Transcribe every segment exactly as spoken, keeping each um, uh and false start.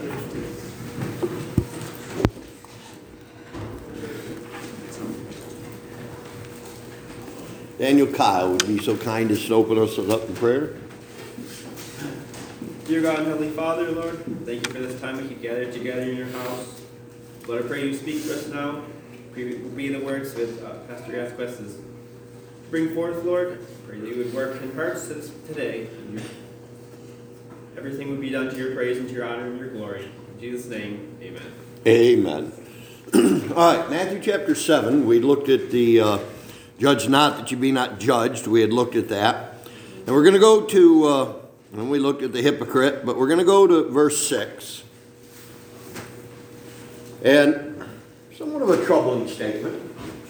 Daniel Kyle would be so kind as to open us up in prayer. Dear God and Heavenly Father, Lord, thank you for this time we could gather together in your house. Lord, I pray you speak to us now. Pray will be the words with uh, Pastor Gasquez bring forth, Lord. Pray that you would work in hearts today. Everything would be done to your praise and to your honor and your glory. In Jesus' name, amen. Amen. All right, Matthew chapter seven. We looked at the uh, judge not that you be not judged. We had looked at that. And we're going to go to, uh, and we looked at the hypocrite, but we're going to go to verse six. And somewhat of a troubling statement.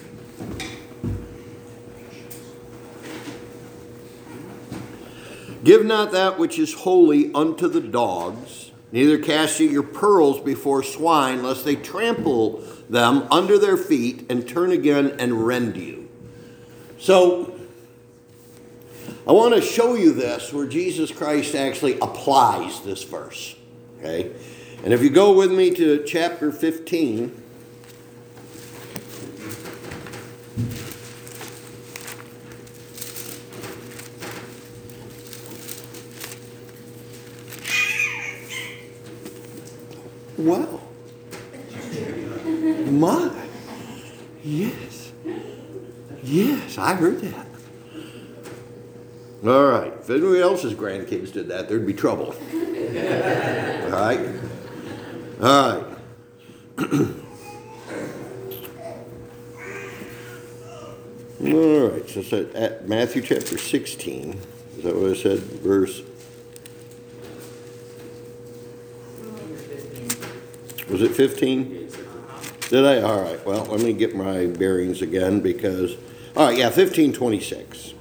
Give not that which is holy unto the dogs, neither cast ye your pearls before swine, lest they trample them under their feet and turn again and rend you. So, I want to show you this where Jesus Christ actually applies this verse. Okay? And if you go with me to chapter fifteen, wow. My. Yes. Yes, I heard that. All right. If anybody else's grandkids did that, there'd be trouble. All right? All right. All right. So, so at Matthew chapter sixteen, is that what I said? Verse. Was it fifteen? Did I? All right. Well, let me get my bearings again because, all right, yeah, fifteen twenty-six.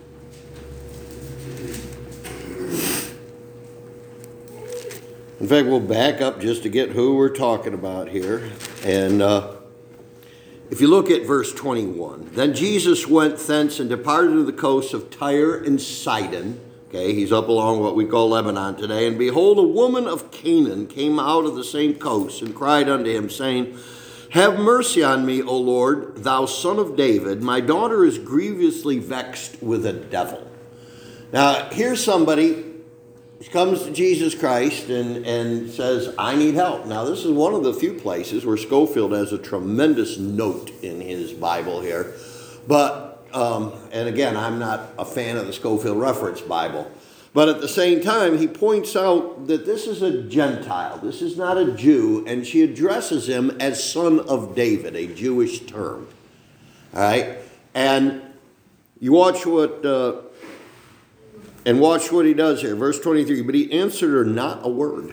In fact, we'll back up just to get who we're talking about here. And uh, if you look at verse twenty-one, then Jesus went thence and departed to the coasts of Tyre and Sidon. Okay, he's up along what we call Lebanon today. And behold, a woman of Canaan came out of the same coast and cried unto him, saying, Have mercy on me, O Lord, thou son of David. My daughter is grievously vexed with a devil. Now, here's somebody who comes to Jesus Christ and, and says, I need help. Now, this is one of the few places where Scofield has a tremendous note in his Bible here. But Um, and again, I'm not a fan of the Scofield Reference Bible. But at the same time, he points out that this is a Gentile. This is not a Jew. And she addresses him as son of David, a Jewish term. All right? And you watch what, uh, and watch what he does here. Verse twenty-three, but he answered her not a word.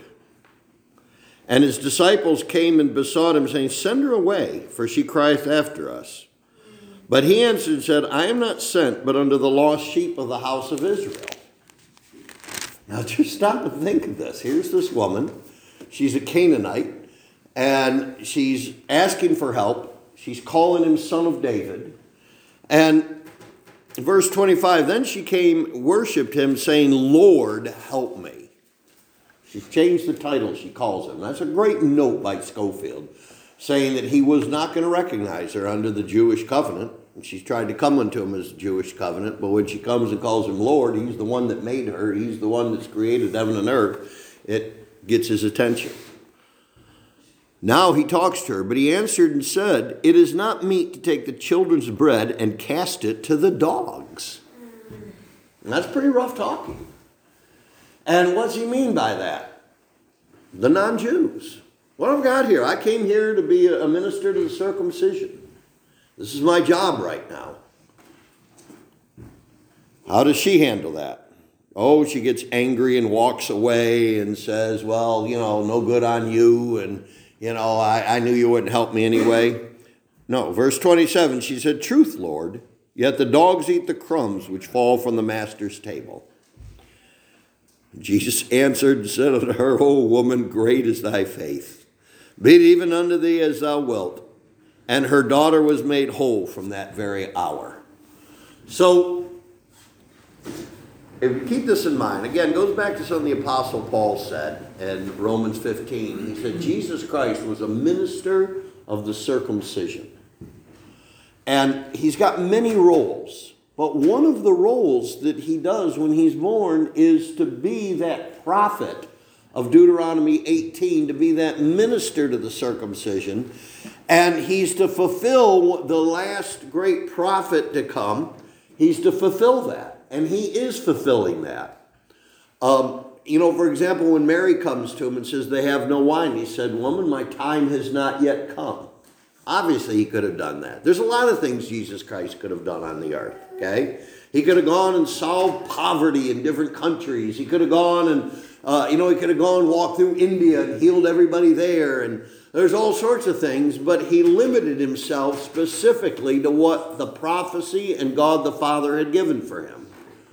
And his disciples came and besought him, saying, Send her away, for she crieth after us. But he answered and said, I am not sent, but unto the lost sheep of the house of Israel. Now just stop and think of this. Here's this woman. She's a Canaanite, and she's asking for help. She's calling him son of David. And verse twenty-five, then she came, worshipped him, saying, Lord, help me. She's changed the title she calls him. That's a great note by Scofield, saying that he was not going to recognize her under the Jewish covenant. And she's tried to come unto him as Jewish covenant, but when she comes and calls him Lord, he's the one that made her. He's the one that's created heaven and earth. It gets his attention. Now he talks to her, but he answered and said, It is not meet to take the children's bread and cast it to the dogs. And that's pretty rough talking. And what's he mean by that? The non-Jews. What I've got here, I came here to be a minister to the circumcision. This is my job right now. How does she handle that? Oh, she gets angry and walks away and says, well, you know, no good on you. And, you know, I, I knew you wouldn't help me anyway. No, verse twenty-seven, she said, Truth, Lord, yet the dogs eat the crumbs which fall from the master's table. Jesus answered and said unto her, O woman, great is thy faith. Be it even unto thee as thou wilt. And her daughter was made whole from that very hour. So, if you keep this in mind, again, it goes back to something the Apostle Paul said in Romans fifteen. He said Jesus Christ was a minister of the circumcision. And he's got many roles. But one of the roles that he does when he's born is to be that prophet of Deuteronomy eighteen, to be that minister to the circumcision. And he's to fulfill the last great prophet to come. He's to fulfill that. And he is fulfilling that. Um, you know, for example, when Mary comes to him and says they have no wine, he said, "Woman, my time has not yet come." Obviously, he could have done that. There's a lot of things Jesus Christ could have done on the earth, okay? He could have gone and solved poverty in different countries. He could have gone and, uh, you know, he could have gone and walked through India and healed everybody there. And there's all sorts of things, but he limited himself specifically to what the prophecy and God the Father had given for him.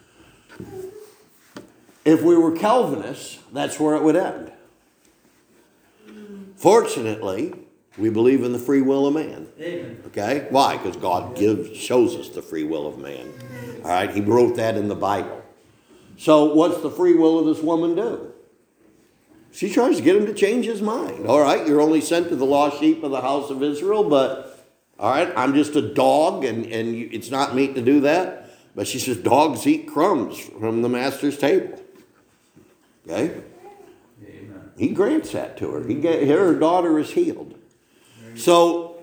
If we were Calvinists, that's where it would end. Fortunately, we believe in the free will of man. Amen. Okay? Why? Because God gives, shows us the free will of man. All right? He wrote that in the Bible. So what's the free will of this woman do? She tries to get him to change his mind. All right, you're only sent to the lost sheep of the house of Israel, but all right, I'm just a dog, and, and you, it's not meat to do that. But she says, dogs eat crumbs from the master's table. Okay? Amen. He grants that to her. He get, her daughter is healed. So,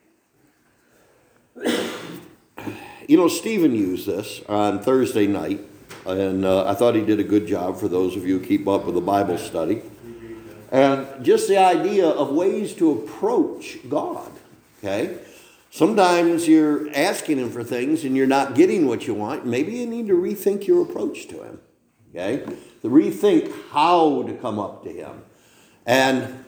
you know, Stephen used this on Thursday night, and uh, I thought he did a good job for those of you who keep up with the Bible study. And just the idea of ways to approach God, okay? Sometimes you're asking him for things and you're not getting what you want. Maybe you need to rethink your approach to him, okay? To rethink how to come up to him. And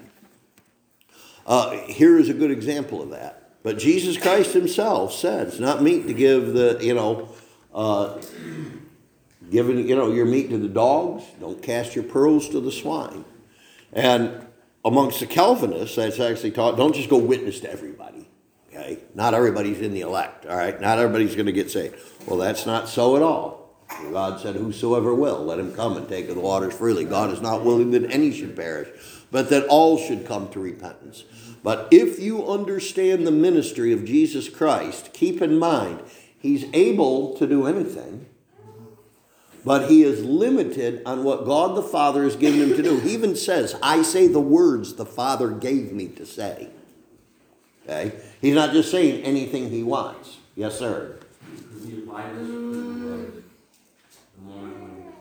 uh, here is a good example of that. But Jesus Christ himself said, it's not meat to give the, you know, uh, giving, you know, your meat to the dogs. Don't cast your pearls to the swine. And amongst the Calvinists, that's actually taught, don't just go witness to everybody. Okay? Not everybody's in the elect. All right? Not everybody's going to get saved. Well, that's not so at all. God said, whosoever will, let him come and take of the waters freely. God is not willing that any should perish, but that all should come to repentance. But if you understand the ministry of Jesus Christ, keep in mind, he's able to do anything, but he is limited on what God the Father has given him to do. He even says, I say the words the Father gave me to say. Okay? He's not just saying anything he wants. Yes, sir. Could we apply this to the moment when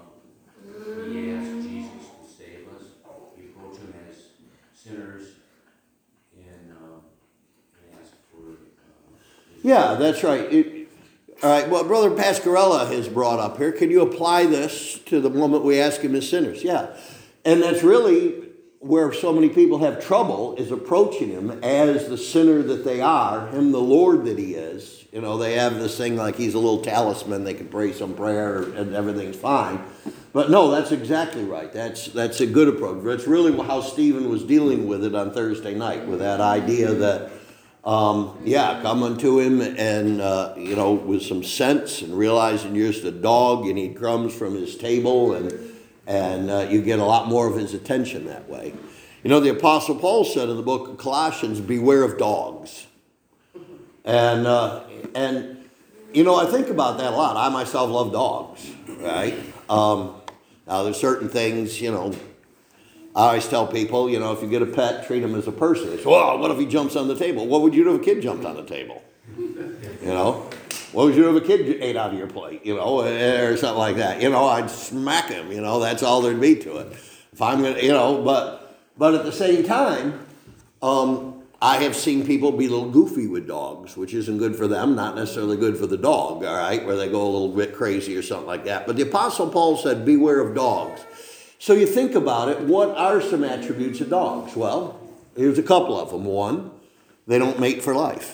uh, we ask Jesus to save us? We approach him as sinners and, uh, and ask for... Uh, yeah, that's right. It, all right, well, Brother Pascarella has brought up here, can you apply this to the moment we ask him as sinners? Yeah. And that's really where so many people have trouble, is approaching him as the sinner that they are, him the Lord that he is. You know, they have this thing like he's a little talisman, they can pray some prayer and everything's fine. But no, that's exactly right. That's that's a good approach. That's really how Stephen was dealing with it on Thursday night, with that idea that, um, yeah, come unto him and, uh, you know, with some sense and realizing you're just a dog, you need crumbs from his table, and And uh, you get a lot more of his attention that way. You know, the Apostle Paul said in the book of Colossians, beware of dogs. And, uh, and you know, I think about that a lot. I myself love dogs, right? Um, now, there's certain things, you know, I always tell people, you know, if you get a pet, treat him as a person. They say, well, what if he jumps on the table? What would you do if a kid jumped on the table? You know? What would you do if a kid ate out of your plate, you know, or something like that? You know, I'd smack him, you know, that's all there'd be to it. If I'm going to, you know, but but at the same time, um, I have seen people be a little goofy with dogs, which isn't good for them, not necessarily good for the dog, all right, where they go a little bit crazy or something like that. But the Apostle Paul said, beware of dogs. So you think about it, what are some attributes of dogs? Well, here's a couple of them. One, they don't mate for life.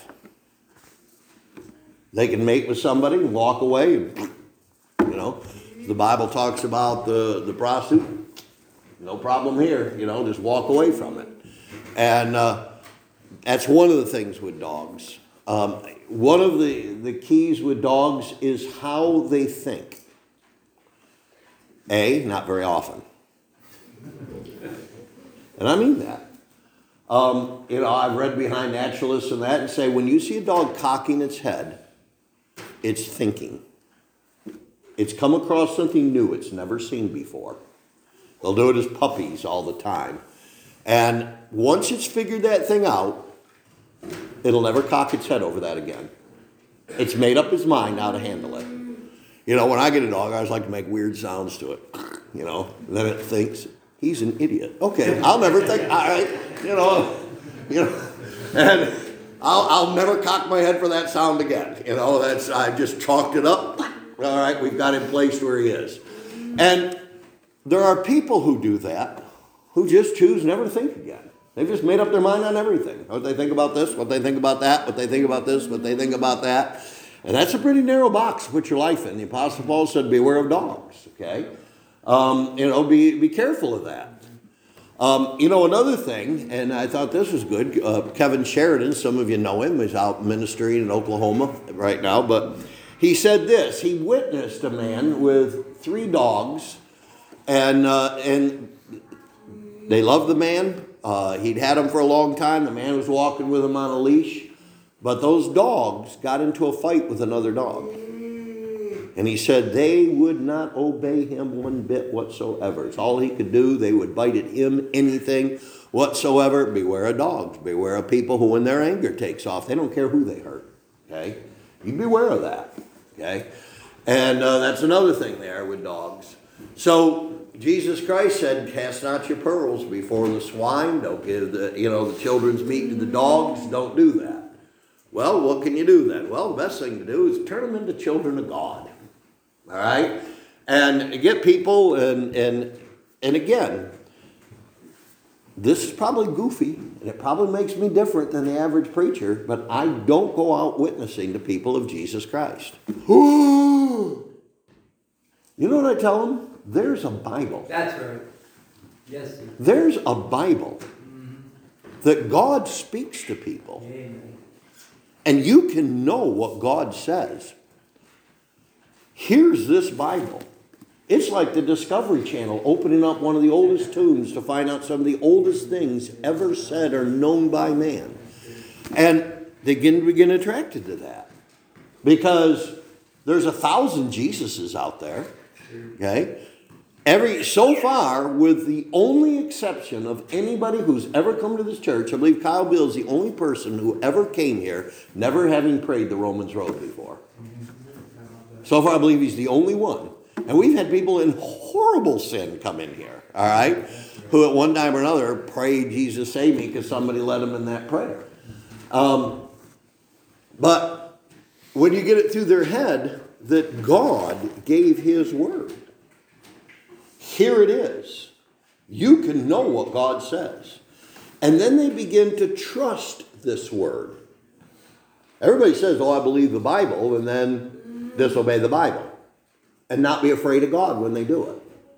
They can mate with somebody and walk away. And, you know, the Bible talks about the, the prostitute. No problem here. You know, just walk away from it. And uh, that's one of the things with dogs. Um, one of the, the keys with dogs is how they think. A, not very often. And I mean that. Um, you know, I've read behind naturalists and that and say when you see a dog cocking its head, it's thinking. It's come across something new it's never seen before. They'll do it as puppies all the time. And once it's figured that thing out, it'll never cock its head over that again. It's made up its mind how to handle it. You know, when I get a dog, I always like to make weird sounds to it. You know, and then it thinks, he's an idiot. Okay, I'll never think, all right, you know, you know, and I'll, I'll never cock my head for that sound again. You know, that's, I've just chalked it up. All right, we've got him placed where he is. And there are people who do that, who just choose never to think again. They've just made up their mind on everything. What they think about this, what they think about that, what they think about this, what they think about that. And that's a pretty narrow box to put your life in. The Apostle Paul said, beware of dogs, okay? Um, you know, be, be careful of that. Um, you know, another thing, and I thought this was good, uh, Kevin Sheridan, some of you know him, he's out ministering in Oklahoma right now, but he said this, he witnessed a man with three dogs, and uh, and they loved the man. Uh, he'd had him for a long time. The man was walking with him on a leash. But those dogs got into a fight with another dog. And he said they would not obey him one bit whatsoever. It's all he could do. They would bite at him, anything whatsoever. Beware of dogs. Beware of people who, when their anger takes off, they don't care who they hurt. Okay? You beware of that. Okay? And uh, that's another thing there with dogs. So Jesus Christ said, cast not your pearls before the swine. Don't give the, you know, the children's meat to the dogs. Don't do that. Well, what can you do then? Well, the best thing to do is turn them into children of God. All right? And get people, and and and again, this is probably goofy, and it probably makes me different than the average preacher, but I don't go out witnessing to people of Jesus Christ. You know what I tell them? There's a Bible. That's right. Yes, sir. There's a Bible that God speaks to people. Amen. And you can know what God says. Here's this Bible. It's like the Discovery Channel opening up one of the oldest tombs to find out some of the oldest things ever said or known by man. And they begin, begin attracted to that. Because there's a thousand Jesuses out there. Okay? Every so far, with the only exception of anybody who's ever come to this church, I believe Kyle Bill is the only person who ever came here, never having prayed the Romans Road before. So far, I believe he's the only one. And we've had people in horrible sin come in here, all right, who at one time or another prayed, Jesus save me, because somebody led them in that prayer. Um, but when you get it through their head that God gave his word, here it is. You can know what God says. And then they begin to trust this word. Everybody says, oh, I believe the Bible, and then disobey the Bible. And not be afraid of God when they do it.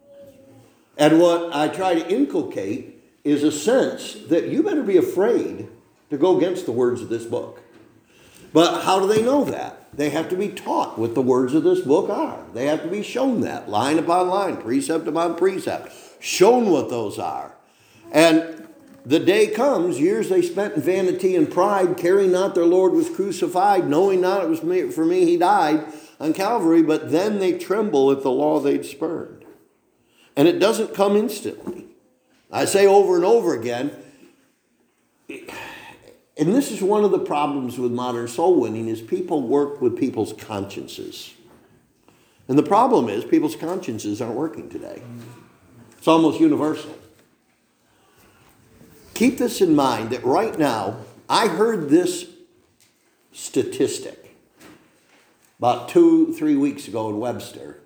And what I try to inculcate is a sense that you better be afraid to go against the words of this book. But how do they know that? They have to be taught what the words of this book are. They have to be shown that, line upon line, precept upon precept, shown what those are. And the day comes, years they spent in vanity and pride, caring not their Lord was crucified, knowing not it was me, for me he died on Calvary, but then they tremble at the law they'd spurned. And it doesn't come instantly. I say over and over again, and this is one of the problems with modern soul winning, is people work with people's consciences. And the problem is people's consciences aren't working today. It's almost universal. Keep this in mind that right now, I heard this statistic about two, three weeks ago in Webster,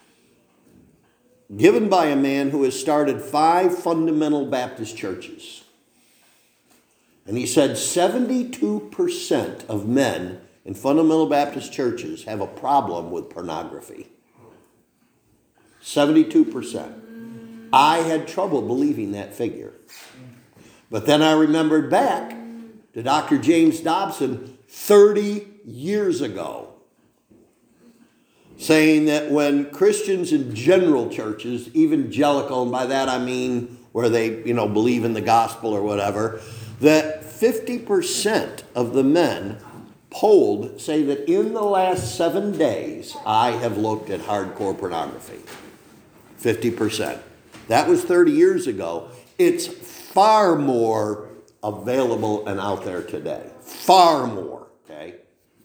given by a man who has started five fundamental Baptist churches. And he said seventy-two percent of men in fundamental Baptist churches have a problem with pornography. seventy-two percent. I had trouble believing that figure. But then I remembered back to Doctor James Dobson thirty years ago. saying that when Christians in general churches, evangelical, and by that I mean where they, you know, believe in the gospel or whatever, that fifty percent of the men polled say that in the last seven days, I have looked at hardcore pornography. fifty percent. That was thirty years ago. It's far more available and out there today. Far more, okay?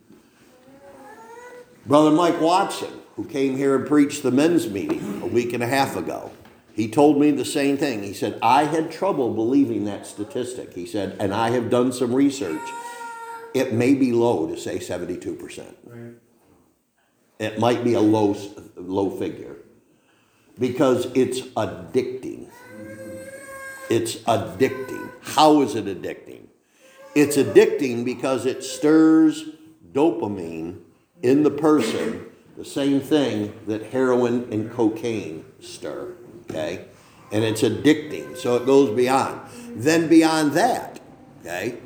Brother Mike Watson, who came here and preached the men's meeting a week and a half ago, he told me the same thing. He said, I had trouble believing that statistic. He said, and I have done some research. It may be low to say seventy-two percent. Right. It might be a low, low figure because it's addicting. It's addicting. How is it addicting? It's addicting because it stirs dopamine in the person, the same thing that heroin and cocaine stir, okay? And it's addicting, so it goes beyond. Then beyond that, okay,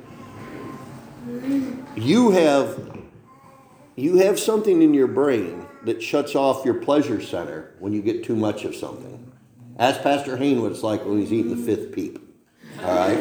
you have, you have something in your brain that shuts off your pleasure center when you get too much of something. Ask Pastor Hayne what it's like when he's eating the fifth peep, all right?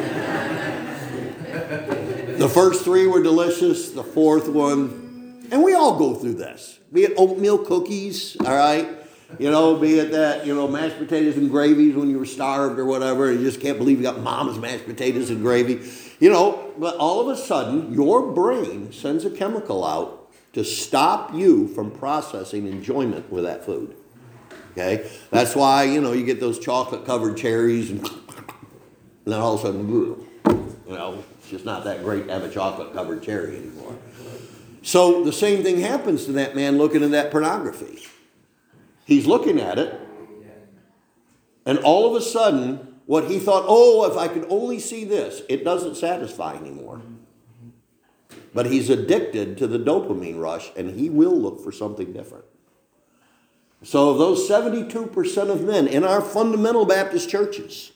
The first three were delicious, the fourth one, and we all go through this. Be it oatmeal cookies, all right? You know, be it that, you know, mashed potatoes and gravies when you were starved or whatever, and you just can't believe you got mama's mashed potatoes and gravy. You know, but all of a sudden, your brain sends a chemical out to stop you from processing enjoyment with that food. Okay? That's why, you know, you get those chocolate-covered cherries, and, and then all of a sudden, you know, it's just not that great to have a chocolate-covered cherry anymore. So the same thing happens to that man looking at that pornography. He's looking at it, and all of a sudden, what he thought, oh, if I could only see this, it doesn't satisfy anymore. But he's addicted to the dopamine rush, and he will look for something different. So of those seventy-two percent of men in our fundamental Baptist churches,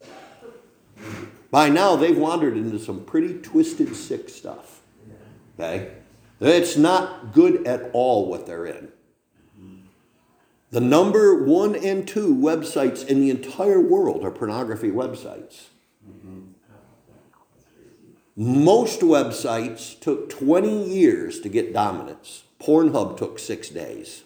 by now they've wandered into some pretty twisted, sick stuff. Okay? It's not good at all what they're in. The number one and two websites in the entire world are pornography websites. Mm-hmm. Most websites took twenty years to get dominance. Pornhub took six days.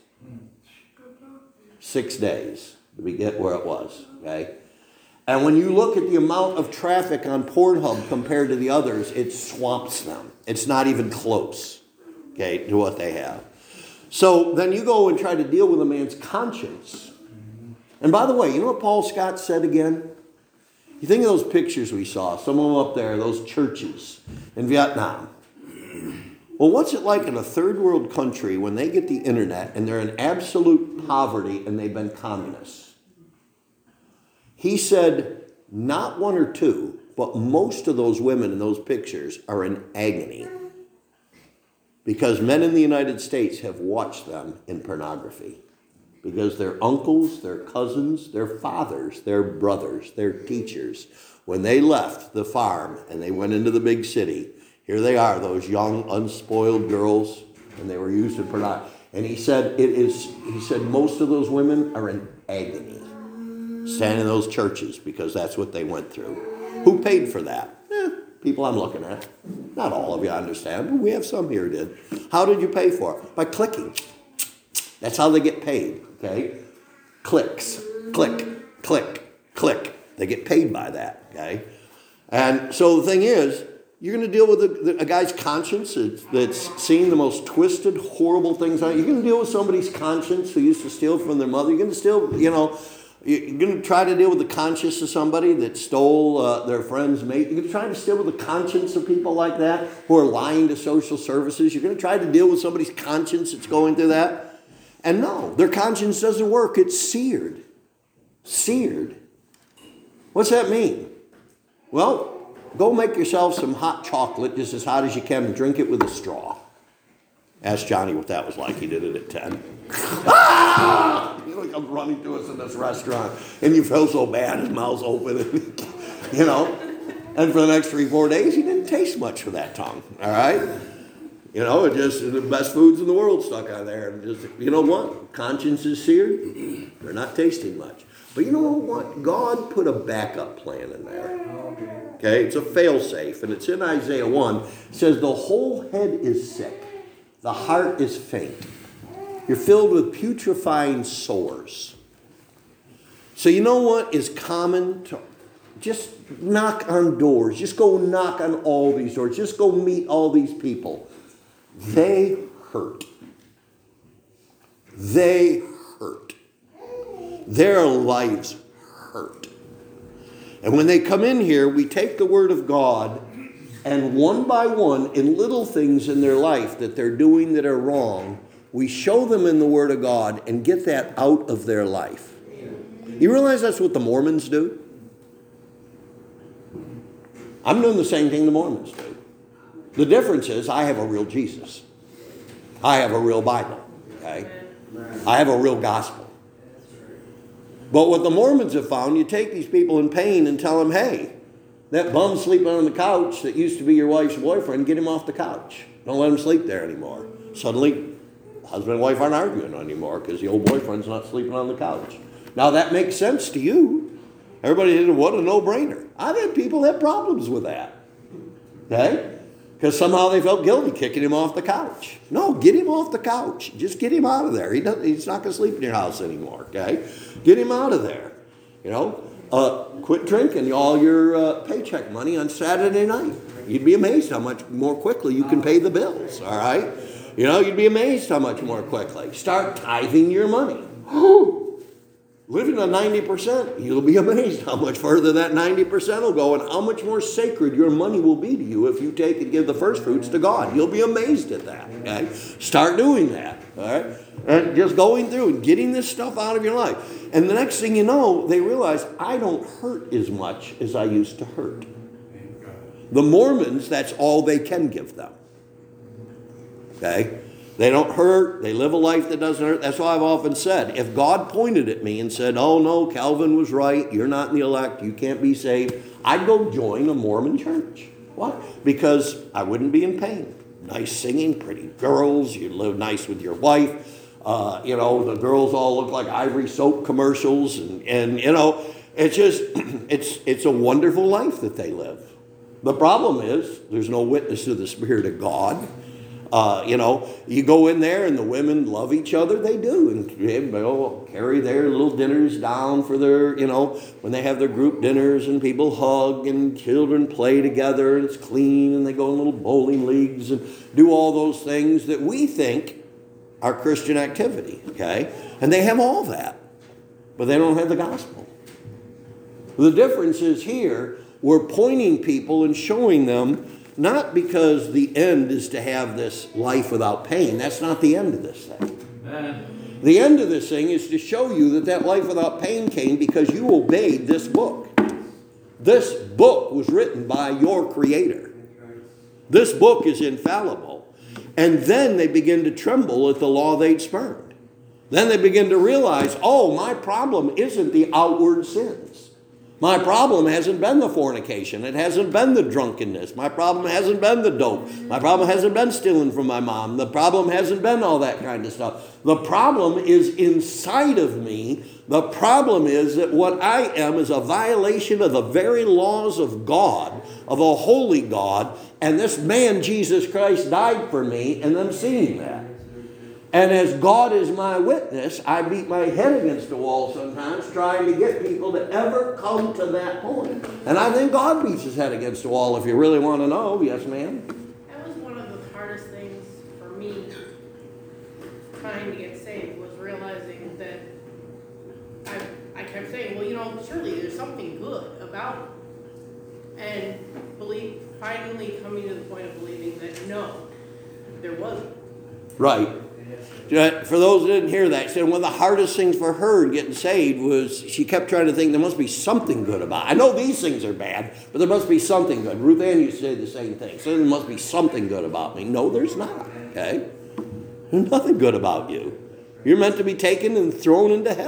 Six days to get where it was. Okay? And when you look at the amount of traffic on Pornhub compared to the others, it swamps them. It's not even close, okay, to what they have. So then you go and try to deal with a man's conscience. And by the way, you know what Paul Scott said again? You think of those pictures we saw, some of them up there, those churches in Vietnam. Well, what's it like in a third world country when they get the internet and they're in absolute poverty and they've been communists? He said, not one or two, but most of those women in those pictures are in agony. Because men in the United States have watched them in pornography. Because their uncles, their cousins, their fathers, their brothers, their teachers, when they left the farm and they went into the big city, here they are, those young, unspoiled girls, and they were used in pornography. And he said, it is. He said most of those women are in agony, standing in those churches because that's what they went through. Who paid for that? Eh, people I'm looking at. Not all of you, I understand, but we have some here did. How did you pay for it? By clicking. That's how they get paid, okay? Clicks, click, click, click. They get paid by that, okay? And so the thing is, you're going to deal with a, a guy's conscience that's, that's seeing the most twisted, horrible things on it. You're going to deal with somebody's conscience who used to steal from their mother. You're going to steal, you know, you're going to try to deal with the conscience of somebody that stole uh, their friend's mate. You're going to try to deal with the conscience of people like that who are lying to social services. You're going to try to deal with somebody's conscience that's going through that. And no, their conscience doesn't work. It's seared. Seared. What's that mean? Well, go make yourself some hot chocolate, just as hot as you can, and drink it with a straw. Ask Johnny what that was like. He did it at ten. Ah! You know, he comes running to us in this restaurant, and you feel so bad, his mouth's open, and, you know. And for the next three, four days, he didn't taste much for that tongue, all right? You know, it just the best foods in the world stuck on there. And just, you know what? Conscience is seared. They're not tasting much. But you know what? God put a backup plan in there. Okay, it's a fail-safe, and it's in Isaiah one. It says, the whole head is sick. The heart is faint. You're filled with putrefying sores. So you know what is common to just knock on doors. Just go knock on all these doors. Just go meet all these people. They hurt. They hurt. Their lives hurt. And when they come in here, we take the Word of God, and one by one, in little things in their life that they're doing that are wrong, we show them in the Word of God and get that out of their life. You realize that's what the Mormons do? I'm doing the same thing the Mormons do. The difference is I have a real Jesus. I have a real Bible. Okay? I have a real gospel. But what the Mormons have found, you take these people in pain and tell them, hey, that bum sleeping on the couch that used to be your wife's boyfriend, get him off the couch. Don't let him sleep there anymore. Suddenly, husband and wife aren't arguing anymore because the old boyfriend's not sleeping on the couch. Now that makes sense to you. Everybody said, what a no-brainer. I've had people have problems with that. Okay? Because somehow they felt guilty kicking him off the couch. No, get him off the couch. Just get him out of there. He doesn't, he's not going to sleep in your house anymore. Okay? Get him out of there. You know? Uh, quit drinking all your uh, paycheck money on Saturday night. You'd be amazed how much more quickly you can pay the bills. All right? You know, you'd be amazed how much more quickly. Start tithing your money. Living on ninety percent, you'll be amazed how much further that ninety percent will go and how much more sacred your money will be to you if you take and give the first fruits to God. You'll be amazed at that. Okay? Start doing that. All right? And just going through and getting this stuff out of your life. And the next thing you know, they realize, I don't hurt as much as I used to hurt. The Mormons, that's all they can give them. Okay? They don't hurt. They live a life that doesn't hurt. That's why I've often said, if God pointed at me and said, oh no, Calvin was right, you're not in the elect, you can't be saved, I'd go join a Mormon church. Why? Because I wouldn't be in pain. Nice singing, pretty girls, you live nice with your wife. Uh, you know, the girls all look like Ivory soap commercials. And, and you know, it's just, it's, it's a wonderful life that they live. The problem is there's no witness to the Spirit of God. Uh, you know, you go in there and the women love each other. They do. And they all carry their little dinners down for their, you know, when they have their group dinners and people hug and children play together and it's clean and they go in little bowling leagues and do all those things that we think are Christian activity. Okay? And they have all that. But they don't have the gospel. The difference is here, we're pointing people and showing them not because the end is to have this life without pain. That's not the end of this thing. Amen. The end of this thing is to show you that that life without pain came because you obeyed this book. This book was written by your Creator. This book is infallible. And then they begin to tremble at the law they'd spurned. Then they begin to realize, oh, my problem isn't the outward sins. My problem hasn't been the fornication. It hasn't been the drunkenness. My problem hasn't been the dope. My problem hasn't been stealing from my mom. The problem hasn't been all that kind of stuff. The problem is inside of me. The problem is that what I am is a violation of the very laws of God, of a holy God, and this man, Jesus Christ, died for me, and I'm seeing that. And as God is my witness, I beat my head against the wall sometimes trying to get people to ever come to that point. And I think God beats his head against the wall if you really want to know. Yes, ma'am? That was one of the hardest things for me trying to get saved, was realizing that I, I kept saying, well, you know, surely there's something good about it. And believe, finally coming to the point of believing that no, there wasn't. Right. For those who didn't hear that, she said one of the hardest things for her in getting saved was she kept trying to think there must be something good about it. I know these things are bad, but there must be something good. Ruth Ann used to say the same thing. So there must be something good about me. No, there's not. Okay? There's nothing good about you. You're meant to be taken and thrown into hell.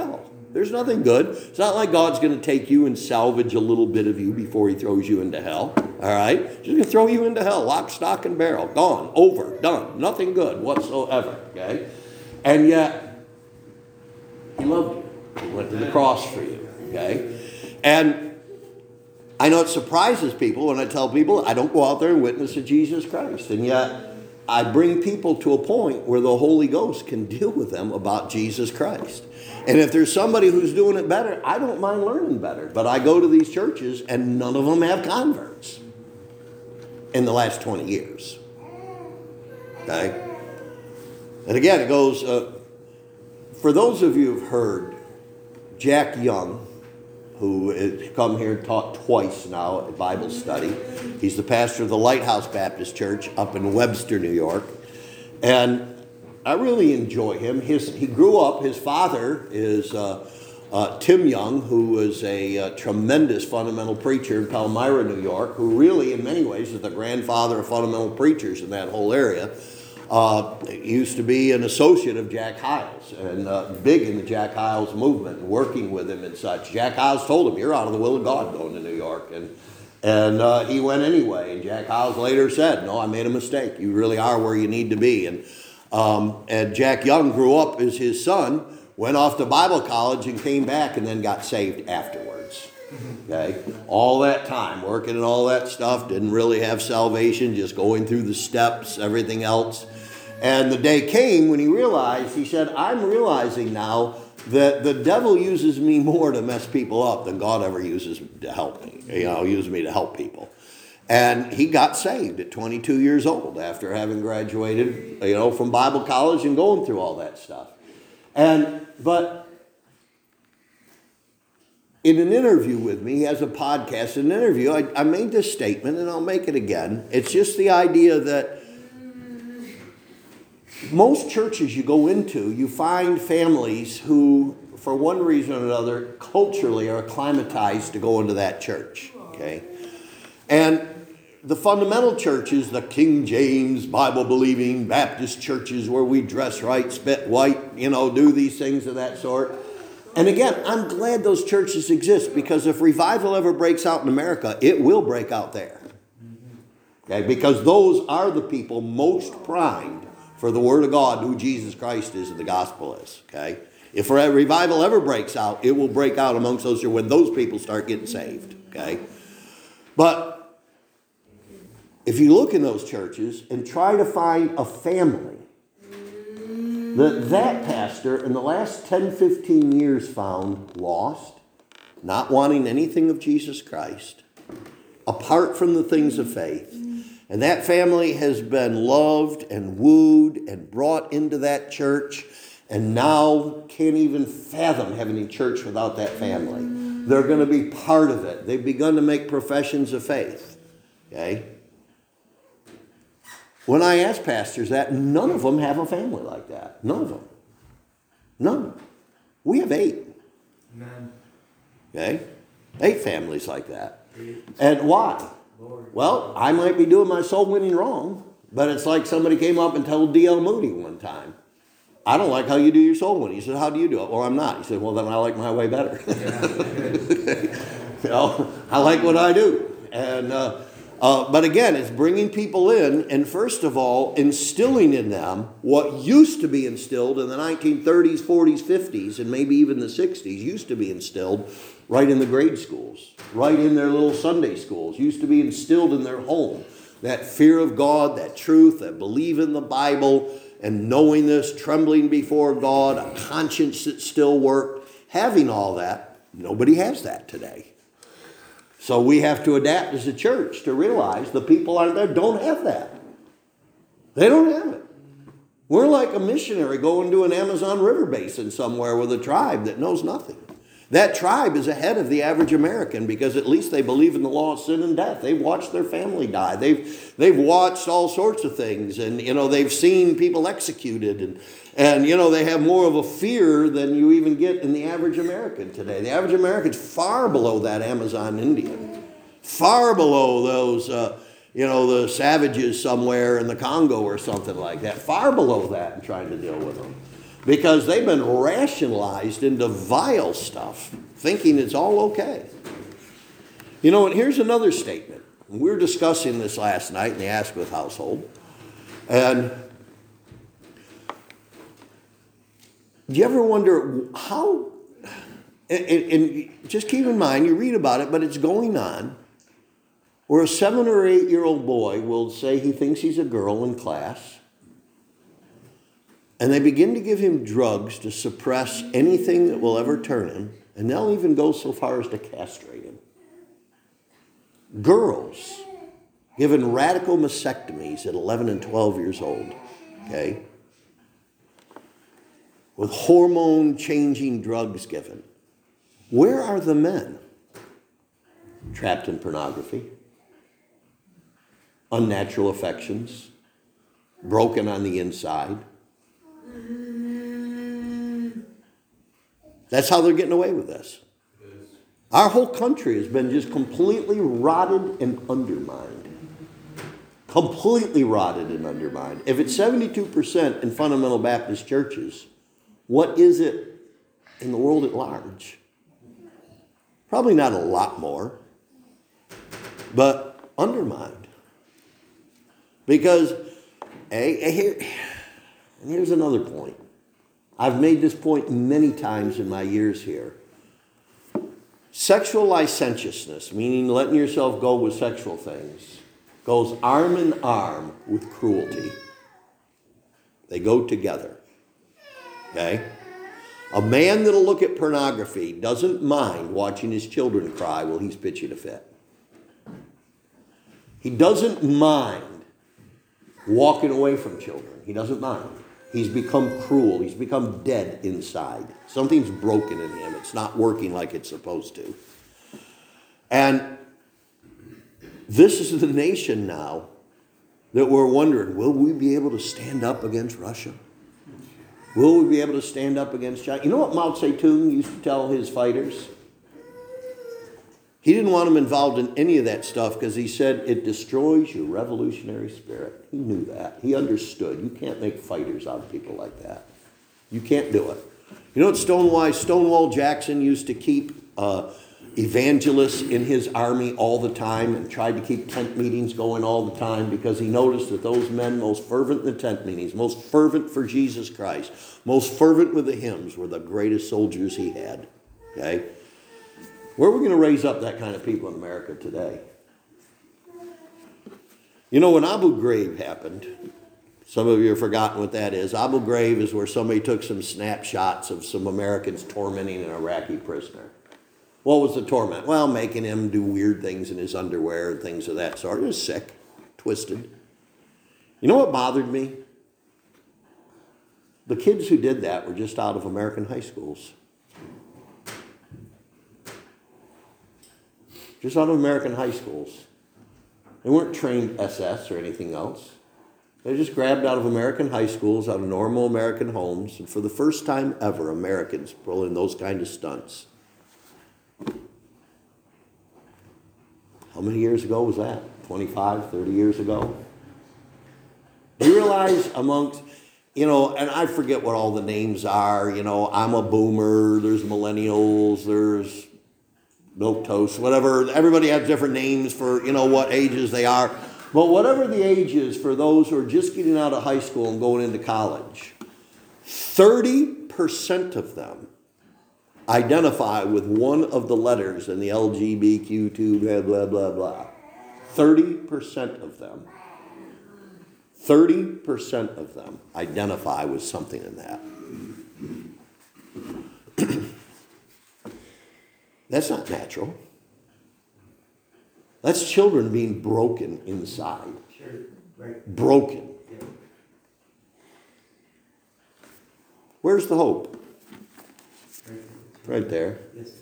There's nothing good. It's not like God's going to take you and salvage a little bit of you before he throws you into hell. All right? He's going to throw you into hell. Lock, stock, and barrel. Gone. Over. Done. Nothing good whatsoever. Okay? And yet, he loved you. He went to the cross for you. Okay? And I know it surprises people when I tell people I don't go out there and witness to Jesus Christ. And yet, I bring people to a point where the Holy Ghost can deal with them about Jesus Christ. And if there's somebody who's doing it better, I don't mind learning better. But I go to these churches and none of them have converts in the last twenty years. Okay? And again, it goes, uh, for those of you who've heard, Jack Young, who has come here and taught twice now at Bible study. He's the pastor of the Lighthouse Baptist Church up in Webster, New York. And I really enjoy him. His, he grew up, his father is uh, uh, Tim Young, who was a uh, tremendous fundamental preacher in Palmyra, New York, who really in many ways is the grandfather of fundamental preachers in that whole area. Uh, used to be an associate of Jack Hyles and uh, big in the Jack Hyles movement and working with him and such. Jack Hyles told him, you're out of the will of God going to New York. And and uh, he went anyway. And Jack Hyles later said, no, I made a mistake. You really are where you need to be. And, um, and Jack Young grew up as his son, went off to Bible college and came back and then got saved afterwards. Okay, all that time working and all that stuff, didn't really have salvation, just going through the steps, everything else. And the day came when he realized, he said, I'm realizing now that the devil uses me more to mess people up than God ever uses to help me, you know, uses me to help people. And he got saved at twenty-two years old after having graduated, you know, from Bible college and going through all that stuff. And, but in an interview with me, he has a podcast, in an interview, I, I made this statement and I'll make it again. It's just the idea that most churches you go into, you find families who, for one reason or another, culturally are acclimatized to go into that church. Okay? And the fundamental churches, the King James, Bible-believing Baptist churches where we dress right, spit white, you know, do these things of that sort. And again, I'm glad those churches exist because if revival ever breaks out in America, it will break out there. Okay? Because those are the people most primed for the Word of God, who Jesus Christ is and the gospel is. Okay? If a revival ever breaks out, it will break out amongst those when those people start getting saved. Okay? But if you look in those churches and try to find a family that that pastor in the last ten, fifteen years found lost, not wanting anything of Jesus Christ, apart from the things of faith, and that family has been loved and wooed and brought into that church and now can't even fathom having a church without that family. They're going to be part of it. They've begun to make professions of faith. Okay? When I ask pastors that, none of them have a family like that. None of them. None. We have eight. Amen. Okay? Eight families like that. And why? Well, I might be doing my soul winning wrong, but it's like somebody came up and told D L Moody one time, I don't like how you do your soul winning. He said, how do you do it? Well, I'm not. He said, well, then I like my way better. You know, I like what I do. And, uh, uh, but again, it's bringing people in and first of all, instilling in them what used to be instilled in the nineteen thirties, forties, fifties, and maybe even the sixties, used to be instilled right in the grade schools, right in their little Sunday schools, used to be instilled in their home. That fear of God, that truth, that believe in the Bible, and knowing this, trembling before God, a conscience that still worked, having all that, nobody has that today. So we have to adapt as a church to realize the people out there don't have that. They don't have it. We're like a missionary going to an Amazon River basin somewhere with a tribe that knows nothing. That tribe is ahead of the average American because at least they believe in the law of sin and death. They've watched their family die. They've they've watched all sorts of things, and you know they've seen people executed, and and you know they have more of a fear than you even get in the average American today. The average American's far below that Amazon Indian, far below those uh, you know the savages somewhere in the Congo or something like that. Far below that, and trying to deal with them. because they've been rationalized into vile stuff, thinking it's all okay. You know, and here's another statement. We were discussing this last night in the Asquith household. And do you ever wonder how, and, and just keep in mind, you read about it, but it's going on, where a seven or eight-year-old boy will say he thinks he's a girl in class, and they begin to give him drugs to suppress anything that will ever turn him, and they'll even go so far as to castrate him. Girls given radical mastectomies at eleven and twelve years old, okay, with hormone-changing drugs given. Where are the men? Trapped in pornography, unnatural affections, broken on the inside. That's how they're getting away with this. Our whole country has been just completely rotted and undermined. Completely rotted and undermined. If it's seventy-two percent in fundamental Baptist churches, what is it in the world at large? Probably not a lot more, but undermined. Because, a, here, and here's another point. I've made this point many times in my years here. Sexual licentiousness, meaning letting yourself go with sexual things, goes arm in arm with cruelty. They go together. Okay? A man that'll look at pornography doesn't mind watching his children cry while he's pitching a fit. He doesn't mind walking away from children. He doesn't mind. He's become cruel. He's become dead inside. Something's broken in him. It's not working like it's supposed to. And this is the nation now that we're wondering, will we be able to stand up against Russia? Will we be able to stand up against China? You know what Mao Zedong used to tell his fighters? He didn't want them involved in any of that stuff because he said it destroys your revolutionary spirit. He knew that. He understood. You can't make fighters out of people like that. You can't do it. You know what Stonewall, Stonewall Jackson used to keep uh, evangelists in his army all the time and tried to keep tent meetings going all the time because he noticed that those men most fervent in the tent meetings, most fervent for Jesus Christ, most fervent with the hymns were the greatest soldiers he had. Okay? Where are we going to raise up that kind of people in America today? You know, when Abu Ghraib happened, some of you have forgotten what that is. Abu Ghraib is where somebody took some snapshots of some Americans tormenting an Iraqi prisoner. What was the torment? Well, making him do weird things in his underwear and things of that sort. He was sick, twisted. You know what bothered me? The kids who did that were just out of American high schools. Just out of American high schools. They weren't trained S S or anything else. They just grabbed out of American high schools, out of normal American homes, and for the first time ever, Americans pulling those kind of stunts. How many years ago was that? twenty-five, thirty years ago? Do you realize amongst, you know, and I forget what all the names are, you know, I'm a boomer, there's millennials, there's milk toast, whatever. Everybody has different names for, you know, what ages they are. But whatever the age is for those who are just getting out of high school and going into college, thirty percent of them identify with one of the letters in the L G B T Q two, blah, blah, blah, blah. thirty percent of them, thirty percent of them identify with something in that. That's not natural. That's children being broken inside. Sure, right. Broken. Yeah. Where's the hope? Right. Right there. Yes.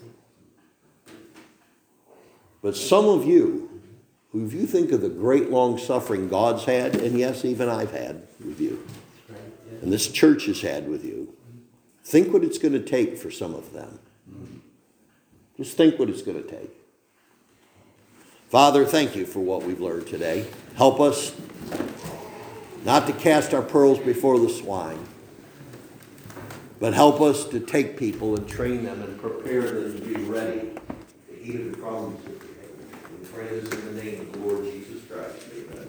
But some of you, who if you think of the great long suffering God's had, and yes, even I've had with you, Right. Yeah. and this church has had with you, think what it's going to take for some of them. Just think what it's going to take. Father, thank you for what we've learned today. Help us not to cast our pearls before the swine. But help us to take people and train them and prepare them to be ready to eat of the crumbs that we have. We pray this in the name of the Lord Jesus Christ.